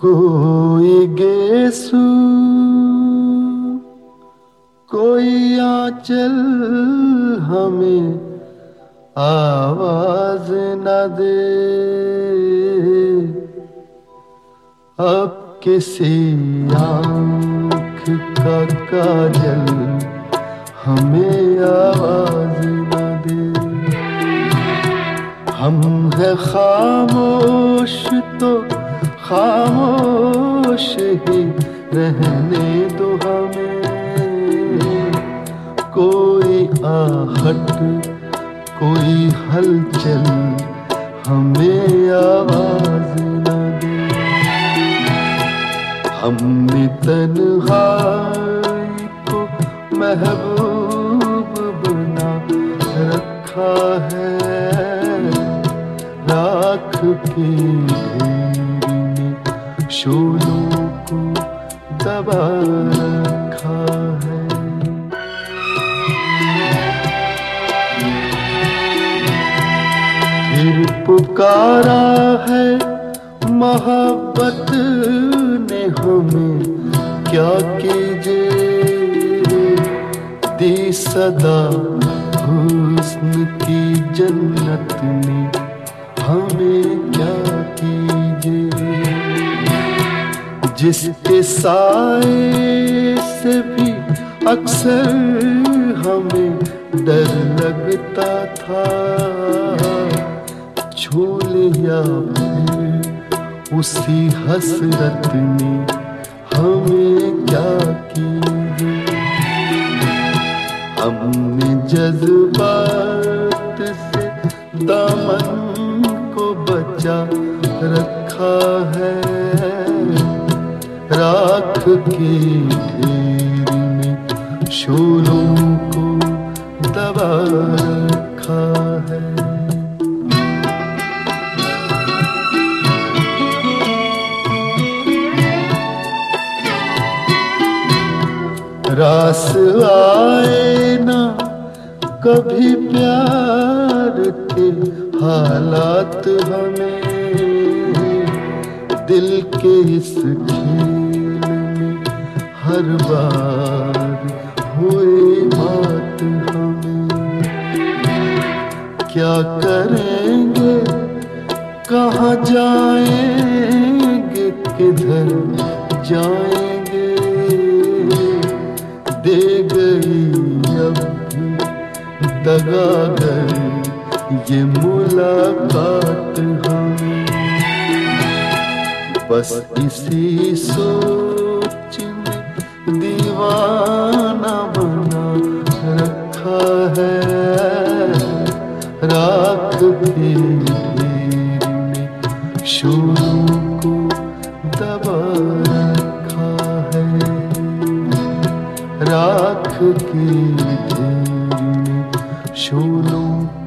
कोई गेसु कोई आंचल हमें आवाज न दे। अब किसी आँख का काजल हमें आवाज न दे। हम है खामोश तो खामोश ही रहने दो हमें। कोई आहट कोई हलचल हमें आवाज न दे। हमने तन्हाई को महबूब बना रखा है। राख के ढेर में शोलों को दबा रखा है। फिर पुकारा है मोहब्बत ने हमें, क्या कीजिए दी सदा हुस्न की जन्नत ने हमें, क्या कीजिए। जिसके साए से भी अक्सर हमें डर लगता था, छू लिया फिर उसी हसरत ने हमें, क्या कीजिए। हमने जज्बात से दामन को बचा रखा है। राख के ढेर में शोलों को दबा रखा है। रास आए ना कभी प्यार के हालात हमें, दिल के इस खेल में हर बार हुए बात हमें। क्या करेंगे कहाँ जाएंगे किधर जाएंगे, दे गई अब भी दगागर ये मुलाकात हमें। बस इसी सोच में दीवाना बना रखा है। राख के ढेर में शोलों को दबा रखा है। राख के ढेर में शोलों